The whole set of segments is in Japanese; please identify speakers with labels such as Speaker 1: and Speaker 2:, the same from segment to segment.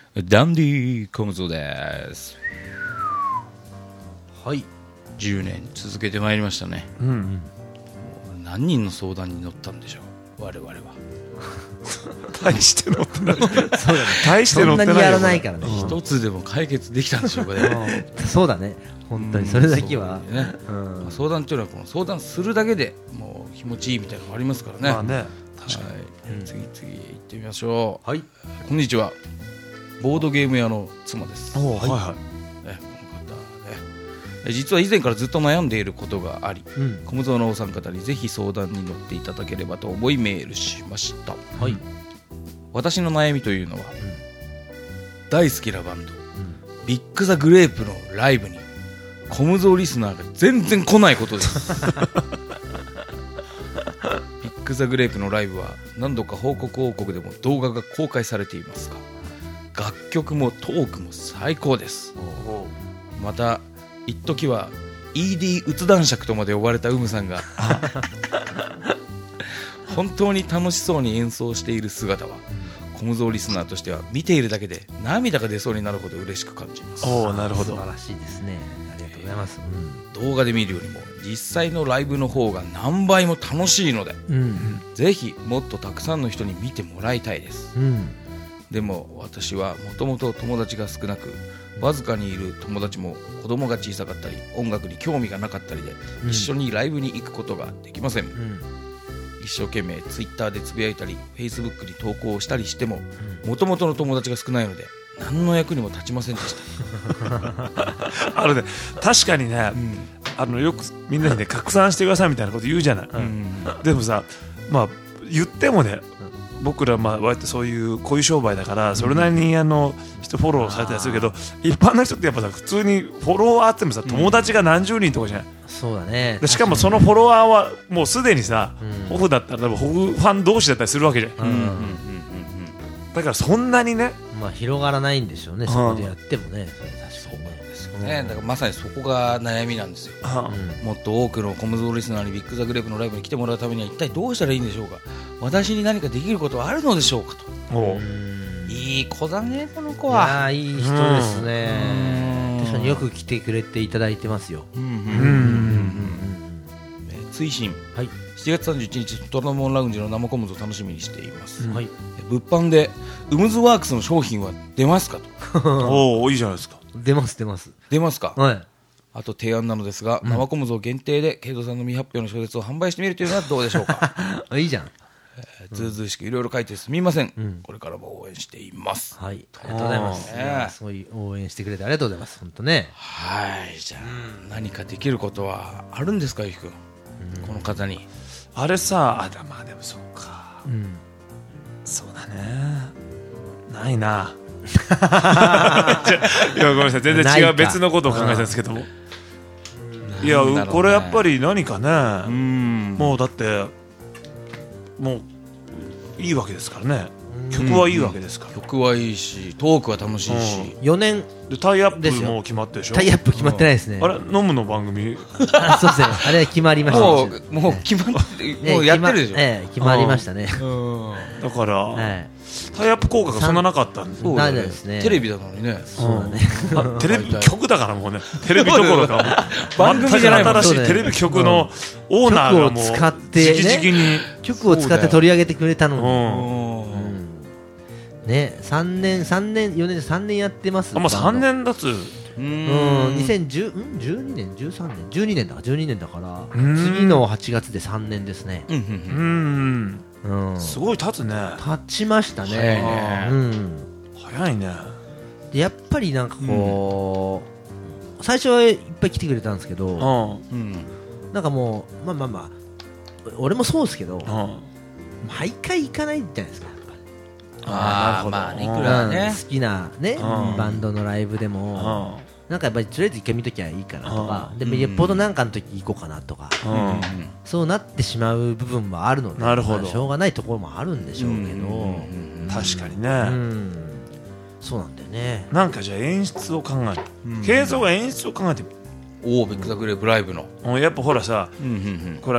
Speaker 1: ダンディーコムゾです。
Speaker 2: はい、
Speaker 1: 10年続けてまいりましたね。
Speaker 2: うんうん、も
Speaker 1: う何人の相談に乗ったんでしょう、我々は。
Speaker 2: 大して乗ってない。そうだね、大して乗ってないよ。そんなにやらないからね。
Speaker 1: 一つでも解決できたんでしょうかね。
Speaker 2: そうだね、本当にそれだけは、
Speaker 1: ね、相談っていうのはこの相談するだけでもう気持ちいいみたいなのがありますからね。
Speaker 2: まあね、確かに、
Speaker 1: 次々行ってみましょう。
Speaker 2: はい、
Speaker 1: こんにちは、ボードゲーム屋の妻です。
Speaker 2: はいはい、
Speaker 1: この方ね、実は以前からずっと悩んでいることがあり、小室のお三方にぜひ相談に乗っていただければと思いメールしました。
Speaker 2: はい、
Speaker 1: 私の悩みというのは、大好きなバンド、ビッグザグレープのライブにコムゾーリスナーが全然来ないことです。ビッグザグレープのライブは何度か報告王国でも動画が公開されていますが、楽曲もトークも最高です。また一時は ED うつ男爵とまで呼ばれたウムさんが本当に楽しそうに演奏している姿は、コムゾーリスナーとしては見ているだけで涙が出そうになるほど嬉しく感じます。
Speaker 2: なるほど、素晴らしいですね。ありがとうございます。
Speaker 1: 動画で見るよりも実際のライブの方が何倍も楽しいので、ぜひもっとたくさんの人に見てもらいたいです。でも私はもともと友達が少なく、わずかにいる友達も子供が小さかったり音楽に興味がなかったりで、一緒にライブに行くことができません。一生懸命ツイッターでつぶやいたりフェイスブックに投稿したりしても、もともとの友達が少ないので何の役にも立ちませんでした。
Speaker 3: ね、確かにね、よくみんなにね拡散してくださいみたいなこと言うじゃない。でもさ、まあ言ってもね、僕ら割とそういうこういう商売だからそれなりに人フォローされたりするけど、一般の人ってやっぱさ、普通にフォロワーってもさ、友達が何十人とかじゃない。
Speaker 2: そうだね。
Speaker 3: でしかもそのフォロワーはもうすでにさ、オフだったら多分ホフファン同士だったりするわけじゃん。だからそんなにね、
Speaker 2: 広がらないんでしょうね、そこでやってもね。
Speaker 1: そうですよね。だからまさにそこが悩みなんですよ。もっと多くのコムゾーリスナーにビッグザグレープのライブに来てもらうためには一体どうしたらいいんでしょうか。私に何かできることはあるのでしょうかと。いい子だね、この子は。
Speaker 2: いい人ですね。確かによく来てくれていただいてますよ。
Speaker 1: 追伸、7月31日トラモンラウンジの生コムズを楽しみにしています。物販でウムズワークスの商品は出ますかと。
Speaker 3: いいじゃないですか。
Speaker 2: 出ます
Speaker 1: か。あと提案なのですが、生コムズを限定でケイトさんの未発表の小説を販売してみるというのはどうでしょうか。
Speaker 2: いいじゃん。
Speaker 1: ずうずうしくいろいろ書いてすみません。これからも応援しています。
Speaker 2: ありがとうございます。そういう応援してくれてありがとうございます。本当ね。
Speaker 1: じゃあ何かできることはあるんですか、ゆきくん。この方に。
Speaker 3: あれさ、まあでもそうか。そうだね。ないな。いや、ごめんなさい、全然違う別のことを考えたんですけども。いや、これやっぱり何かね。もうだってもういいわけですからね。曲はいいわけですから。
Speaker 1: 曲はいいし、トークは楽しいし。
Speaker 2: 4年
Speaker 3: でタイアップも決まってるでしょ。
Speaker 2: タイアップ決まってないですね。
Speaker 3: あれ、飲むの番組。
Speaker 2: そうですね。あれは決まりました。
Speaker 1: もう決まってもうやってるでしょ。
Speaker 2: 決まりましたね。
Speaker 3: だからタイアップ効果がそんななかったんです。
Speaker 2: そうですね。
Speaker 1: テレビだのにね。
Speaker 2: そうだね。
Speaker 3: テレビ局だからもうね。テレビどころか
Speaker 1: 番組じゃないもん。
Speaker 3: 新しいテレビ局のオーナーがもう直々に
Speaker 2: 曲を使って取り上げてくれたのね。3年4年3年やってます。
Speaker 3: もう3年だつ。
Speaker 2: 2012年13年12年だから次の8月で3年ですね。
Speaker 3: すごい経つね。
Speaker 2: 経ちましたね。
Speaker 3: 早いね。
Speaker 2: やっぱりなんかこう最初はいっぱい来てくれたんですけど、なんかもうまあ俺もそうですけど、毎回行かないじゃないですか。
Speaker 1: まあいくらね、
Speaker 2: 好きなねバンドのライブでもなんかやっぱりとりあえず一回見ときゃいいかなとか、でもよっぽどなんかの時行こうかなとか、そうなってしまう部分もあるので、しょうがないところもあるんでしょうけど、
Speaker 3: 確かにね。
Speaker 2: そうなんだよね。
Speaker 3: なんかじゃあ演出を考える。慶三が演出を考えてみる。
Speaker 1: ビッグザグレープライブの。
Speaker 3: やっぱほらさ、これはね、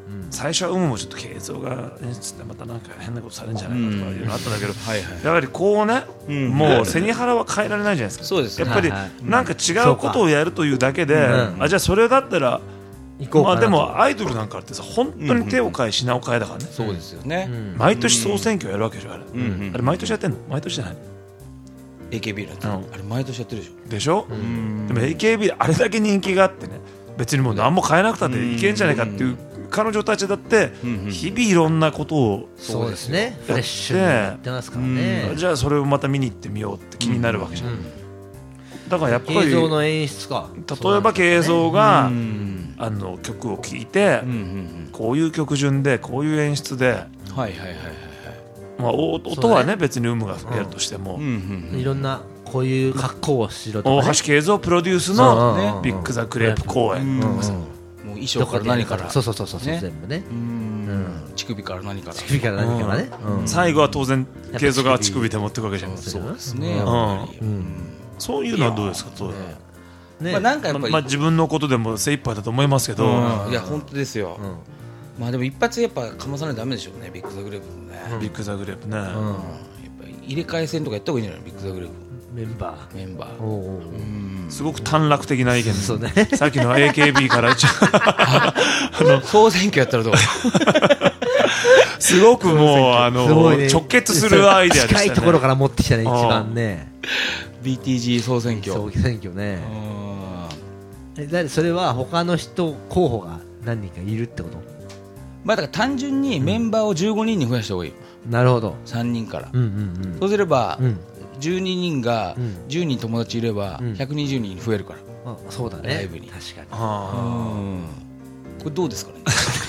Speaker 3: 最初はもちょっと慶三が演出でまたなんか変なことされるんじゃないかとかいうのあったんだけど、やはりこうね、もう背に腹は変えられないじゃないですか。
Speaker 1: そうですね。
Speaker 3: やっぱりなんか違うことをやるというだけで、じゃあそれだったらまあでもアイドルなんかってさ本当に手を変え品を変えだからね。
Speaker 1: そうですよね。
Speaker 3: 毎年総選挙やるわけでしょあれ。あれ毎年やってんの？毎年じゃない
Speaker 1: ？AKB なんてあれ毎年やってる
Speaker 3: でしょ。でも AKB あれだけ人気があってね、別にもう何も変えなくたっていけんじゃないかっていう彼女たちだって日々いろんなことを
Speaker 2: そうですね、フレッシュにやってますからね。
Speaker 3: じゃあそれをまた見に行ってみようって気になるわけじゃん。だからやっぱり
Speaker 2: 慶三の演出か、
Speaker 3: 例えば慶三が曲を聴いてこういう曲順でこういう演出で、まあ音はね別に有無がやるとしても
Speaker 2: いろんなこういう格好をしろとか、
Speaker 3: 大橋慶三プロデュースのビッグザクレープ公演
Speaker 1: もう衣装から何から
Speaker 2: そう全部ね、
Speaker 1: 乳首から何から
Speaker 2: ね、
Speaker 3: 最後は当然慶三が乳首で持っていくわけじゃん。
Speaker 1: そうですね。
Speaker 3: そういうのはどうですか？
Speaker 1: なんかやっぱり
Speaker 3: 自分のことでも精一杯だと思いますけど、
Speaker 1: いや本当ですよ。まあでも一発やっぱかまさないとダメでしょうね、ビッグザグレープもね。
Speaker 3: ビッグザグレープね。
Speaker 1: やっぱり入れ替え戦とかやった方がいいんじゃない？ビッグザグレープ
Speaker 2: メンバ
Speaker 3: ーすごく短絡的な意見。
Speaker 2: そうね。
Speaker 3: さっきの AKB から
Speaker 1: 総選挙やったらどう？
Speaker 3: すごくもう直結するアイデアでしたね。
Speaker 2: 近いところから持ってきたね、一番ね。
Speaker 1: BTG 総選挙。
Speaker 2: 総選挙ね。それは他の人候補が何人かいるってこと？
Speaker 1: まあだから単純にメンバーを15人に増やした方がいい。
Speaker 2: なるほど。
Speaker 1: 3人から。そうすれば12人が10人友達いれば120人増えるから。
Speaker 2: そうだね。
Speaker 1: ライブに。
Speaker 2: 確かに。
Speaker 1: これどうですかね。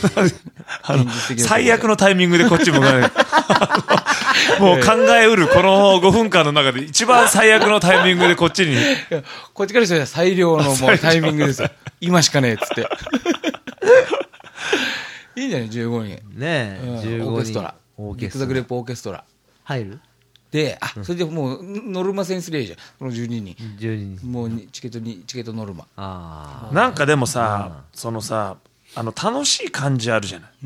Speaker 3: 最悪のタイミングでこっちももう考えうるこの5分間の中で一番最悪のタイミングでこっちに
Speaker 1: こっちからしたら最良のもうタイミングですよ。今しかねえっつっていいんじゃない15人
Speaker 2: ねえ、15人
Speaker 1: オーケストラビッグザグレープオーケストラ
Speaker 2: 入る
Speaker 1: で、それでもうノルマ戦すりゃいいじゃん、この12人もうチケットノルマ。
Speaker 3: なんかでもさ、そのさ楽しい感じあるじゃない。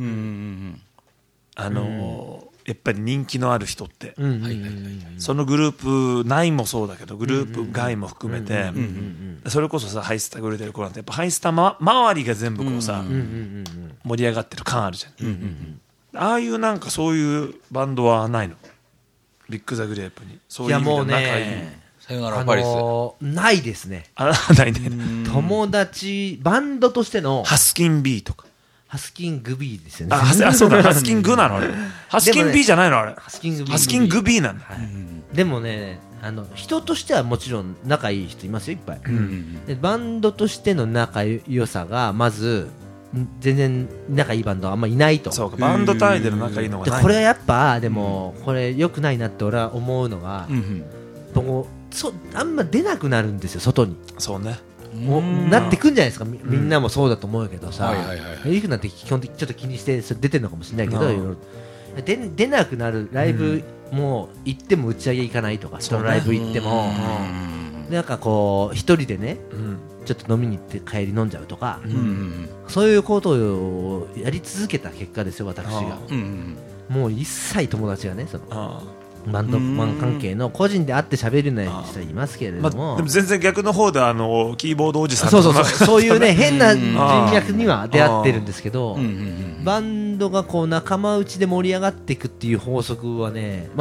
Speaker 3: やっぱり人気のある人ってそのグループ内もそうだけどグループ外も含めてそれこそさハイスタグレてる子なんてやっぱハイスタ周りが全部こうさ盛り上がってる感あるじゃん。ああいうなんかそういうバンドはないの？ビッグザグレープにそういう意味で仲いい。
Speaker 1: さよならパリス
Speaker 2: ないですね。
Speaker 3: ないね。
Speaker 2: 友達バンドとしての
Speaker 3: ハスキン B とか
Speaker 2: ハスキング B ですよね。
Speaker 3: そうだ、ハスキングなのあれ。ハスキン B じゃないのあれ。
Speaker 2: ハスキン
Speaker 3: グ B なんだ。
Speaker 2: でもね、人としてはもちろん仲いい人いますよ、いっぱい。でバンドとしての仲良さがまず全然仲いいバンドはあんまいないと。
Speaker 3: そうか、バンド単位での仲いいのがない。
Speaker 2: これはやっぱでもこれ良くないなって俺は思うのが、あんま出なくなるんですよ、外に。
Speaker 3: そうね。
Speaker 2: もうなってくんじゃないですか。みんなもそうだと思うけどさ、いくなって基本的にちょっと気にしてそれ出てるのかもしれないけど、出なくなるライブも行っても打ち上げ行かないとか、人のライブ行ってもなんかこう一人でね、ちょっと飲みに行って帰り飲んじゃうとか、そういうことをやり続けた結果ですよ、私が。もう一切友達がね、そのバンドマン関係の個人で会って喋るような人いますけれども、
Speaker 3: でも全然逆の方でキーボードおじさん
Speaker 2: とかそういうね変な人脈には出会ってるんですけど、バンドがこう仲間内で盛り上がっていくっていう法則はね、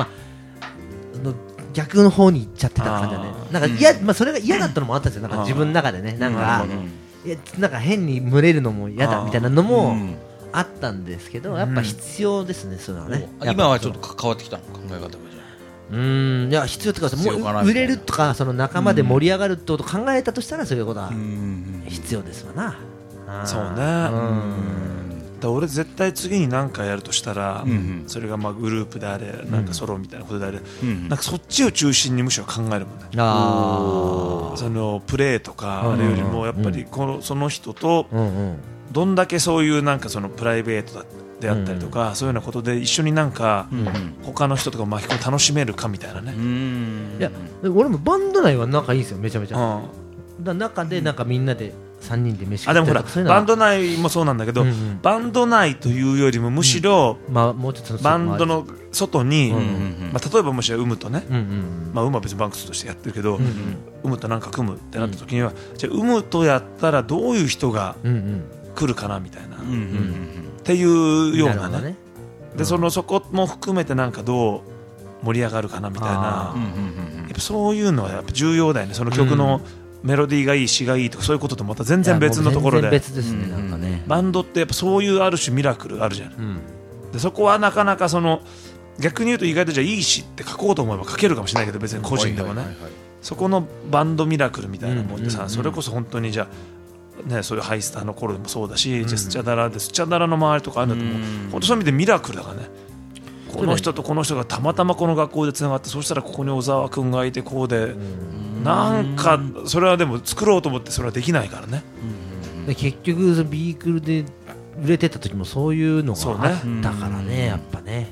Speaker 2: 逆の方に行っちゃってた感じだね。なんかそれが嫌だったのもあったんですよ。なんか自分の中でね、なんか変に群れるのも嫌だみたいなのもあったんですけど、やっぱ必要ですね、それはね。
Speaker 1: 今はちょっと変わってきたの、考え方が。
Speaker 2: いや必要っていうか、もう売れるとかその仲間で盛り上がるってことを考えたとしたら、そういうことは必要ですわな。
Speaker 3: そうね。俺絶対次に何かやるとしたら、それがまあグループであれ、なんかソロみたいなことであれ、なんかそっちを中心にむしろ考えるもんね。そのプレーとかあれよりもやっぱりその人とどんだけそういうなんかそのプライベートであったりとか、そういうようなことで一緒になんか他の人とか巻き込み楽しめるかみたいなね。
Speaker 2: いや俺もバンド内は仲いいんですよ、めちゃめちゃ。中でなんかみんなで 3人で飯食ったりとか。
Speaker 3: でもほらバンド内もそうなんだけど、バンド内というよりもむしろ、もうちょっとバンドの外に、例えばもしウムとね、ウムは別にバンクスとしてやってるけど、ウムとなんか組むってなった時には、じゃあウムとやったらどういう人が来るかなみたいな、っていうようなね。でそこも含めてなんかどう盛り上がるかなみたいな、やっぱそういうのはやっぱ重要だよね。その曲のメロディーがいい詩がいいとかそういうこととまた全然別のところで、
Speaker 2: 別ですね、なんかね。
Speaker 3: バンドってやっぱそういうある種ミラクルあるじゃない、でそこはなかなか逆に言うと意外とじゃあいい詩って書こうと思えば書けるかもしれないけど、別に個人でもね、そこのバンドミラクルみたいなもんでさ、それこそ本当にじゃあね、そういうハイスターの頃でもそうだし、じゃあスチャダラでスチャダラの周りとかあるんだと思う、本当そういう意味でミラクルだからね。この人とこの人がたまたまこの学校でつながって、そしたらここに小沢君がいてこうで、なんかそれはでも作ろうと思ってそれはできないからね。
Speaker 2: 結局ビークルで売れてた時もそういうのがあったからね、やっぱね。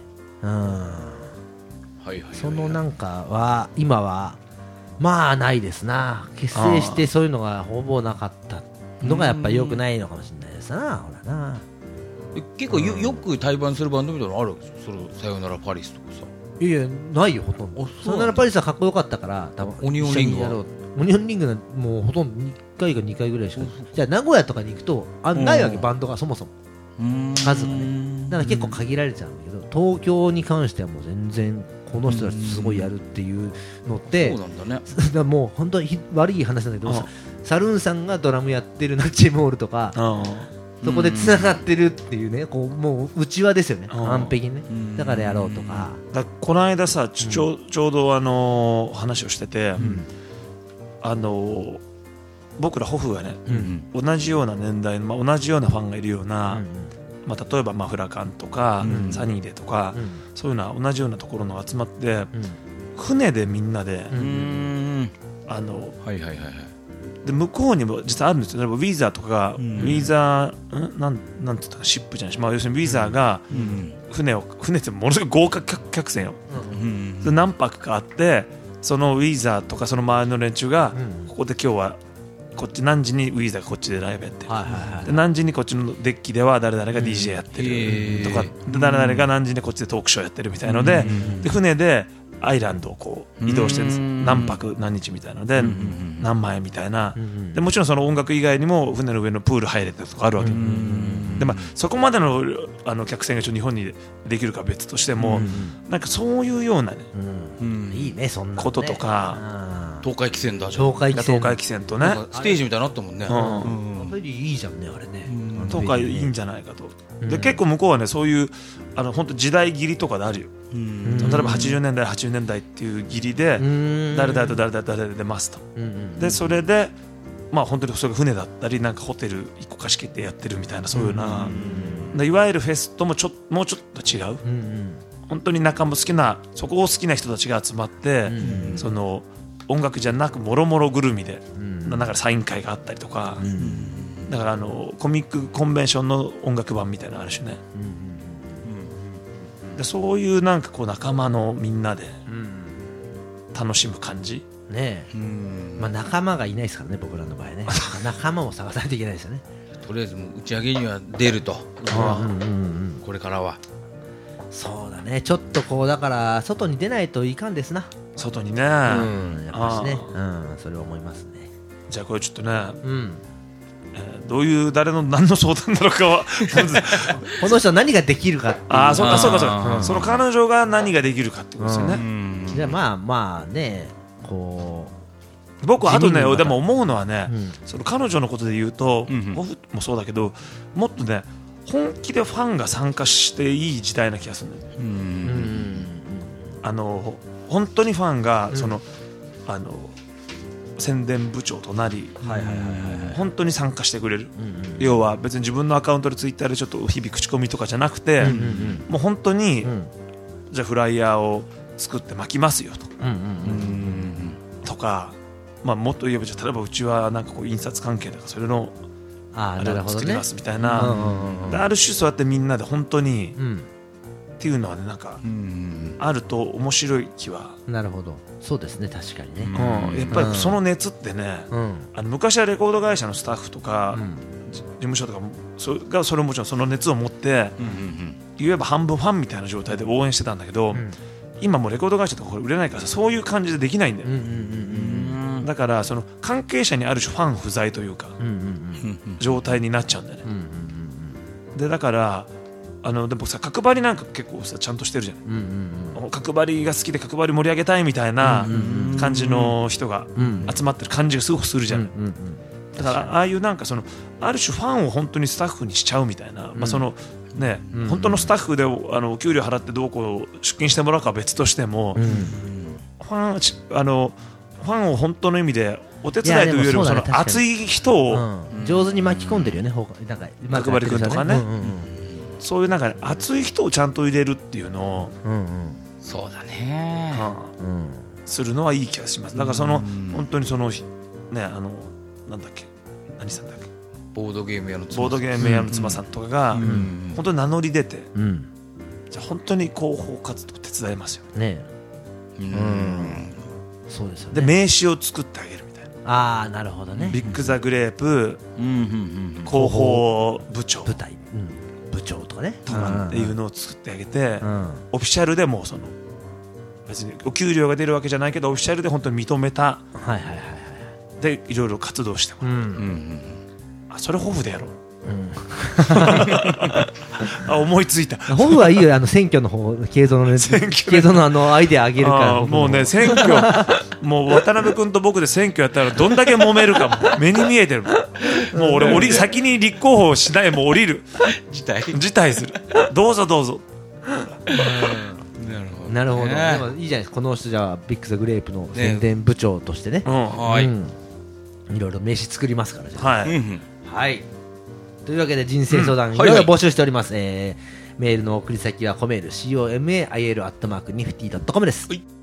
Speaker 2: そのなんかは今はまあないですな。結成してそういうのがほぼなかったのがやっぱ良くないのかもしれないですな。ほらな。
Speaker 1: 結構よく対バンするバンドみたいなのあるんですよ。それさよならパリスとかさ。
Speaker 2: いやないよ、ほとんど。さよならパリスはかっこよかったから、多分
Speaker 1: オニオンリングは
Speaker 2: オニオンリングはもうほとんど1回か2回ぐらいしか。じゃあ名古屋とかに行くとないわけ、バンドがそもそも数がね。だから結構限られちゃうんだけど、東京に関してはもう全然この人たちすごいやるっていうのって、
Speaker 1: そうなんだね。
Speaker 2: だからもう本当に悪い話なんだけど、サルーンさんがドラムやってるナッチモールとか、そこでつながってるっていうね、こうもう内輪ですよね、完璧にね。だからやろうとか。
Speaker 3: この間さ、ちょうど話をしてて、僕らホフがね、同じような年代の、同じようなファンがいるような、例えばフラカンとか、サニーデとか、そういうのは同じようなところの集まって、船でみんなで、で向こうにも実はあるんですよ。ウィザーとかが、ウィザーなんて言ったかシップじゃないし、要するにウィザーが船ってものすごい豪華客船を、何泊かあって、そのウィザーとかその周りの連中が、ここで今日はこっち何時にウィザーがこっちでライブやってる、で何時にこっちのデッキでは誰々が DJ やってるとか、で誰々が何時にこっちでトークショーやってるみたいので、で船でアイランドをこう移動してるんです。何泊何日みたいなので、何万円みたいな。でもちろんその音楽以外にも船の上のプール入れたりとかあるわけで、そこまでの客船が日本にできるか別としても、なんかそういうようなね、
Speaker 2: いいね、そんな
Speaker 3: こととか、
Speaker 1: 東海汽船だじ
Speaker 3: ゃん。東海汽船とね、
Speaker 1: ステージみたいになったもんね。
Speaker 2: いいじゃんね、あれね。
Speaker 3: 東海いいんじゃないかと。で結構向こうはね、そういう本当時代切りとかであるよ。例えば80年代っていう切りで誰々と誰々と誰々で出ますと。でそれで本当にそれが船だったり、なんかホテル1個貸し切ってやってるみたいな、そういうな、いわゆるフェスとももうちょっと違う、本当に仲間好きな、そこを好きな人たちが集まって、その音楽じゃなくもろもろぐるみで、だからサイン会があったりとか、だからコミックコンベンションの音楽版みたいなのあるしね、でそういうなんかこう仲間のみんなで楽しむ感じ
Speaker 2: ねえ、仲間がいないですからね、僕らの場合ね。仲間を探さないといけないですよね。
Speaker 1: とりあえずもう打ち上げには出ると、これからは。
Speaker 2: そうだね、ちょっとこうだから外に出ないといかんですな。
Speaker 3: 外にね、
Speaker 2: やっぱしね、それを思いますね。
Speaker 3: じゃあこれちょっとね、どういう何の相談なのかは
Speaker 2: この人は何ができるかっていう。
Speaker 3: そうかその彼女が何ができるかってことですよね。
Speaker 2: じゃあまあね、こ
Speaker 3: う僕はあとね、でも思うのはね、その彼女のことで言うと、僕もそうだけど、もっとね本気でファンが参加していい時代な気がするんだよね。本当にファンがその宣伝部長となり、本当に参加してくれる、要は別に自分のアカウントでツイッターでちょっと日々口コミとかじゃなくて、もう本当に、じゃあフライヤーを作って巻きますよとか、もっと言えば、じゃあ例えばうちはなんかこう印刷関係とかそれのあれを作りますみたいな、ある種そうやってみんなで本当に、っっていうのはねなんかあると面白い気は。
Speaker 2: なるほど、そうですね、確かにね、
Speaker 3: やっぱりその熱ってね、昔はレコード会社のスタッフとか、事務所とかがそれもちろんその熱を持って、言えば半分ファンみたいな状態で応援してたんだけど、今もうレコード会社とかこれ売れないからさ、そういう感じでできないんだよ。だからその関係者にある種ファン不在というか状態になっちゃうんだよね。でだからでもさ角張りなんか結構さちゃんとしてるじゃん。角張りが好きで角張り盛り上げたいみたいな感じの人が集まってる感じがすごくするじゃん。だからああいうなんかそのある種ファンを本当にスタッフにしちゃうみたいな、そのね、本当のスタッフでお給料払ってどうこう出勤してもらうかは別としても、ファンを本当の意味でお手伝いというよりもその熱い人を
Speaker 2: 上手に巻き込んでるよね、なんか
Speaker 3: 角張君とかね、そういうなんか熱い人をちゃんと入れるっていうのを
Speaker 1: そうだね
Speaker 3: するのはいい気がします。だからその本当にそのねなんだっけ何さんだっけ
Speaker 1: ボードゲーム屋の
Speaker 3: 妻さんとかが本当に名乗り出て、じゃあ本当に広報活動手伝いますよ
Speaker 2: ね。そうですよね。
Speaker 3: で名刺を作ってあげるみたいな。
Speaker 2: ああ、なるほどね。
Speaker 3: ビッグザグレープ広報部長
Speaker 2: 部隊部長とかね
Speaker 3: っていうのを作ってあげて、オフィシャルでもその別にお給料が出るわけじゃないけどオフィシャルで本当に認めたでいろいろ活動してもらう。それホフでやろう。思いついた。
Speaker 2: ホフはいいよ、選挙の方継続のアイデアあげるから。
Speaker 3: もうね選挙もう渡辺君と僕で選挙やったらどんだけ揉めるかも目に見えてる。もう俺先に立候補しない、もう降りる辞退する。どうぞどうぞ。
Speaker 2: なるほど。でもいいじゃないですか、この人じゃあビッグザグレープの宣伝部長としてね、いろいろ名刺作りますからじゃあ。はい。というわけで人生相談いろいろ募集しております。メールの送り先はコメールCOMAIL@nifty.com です。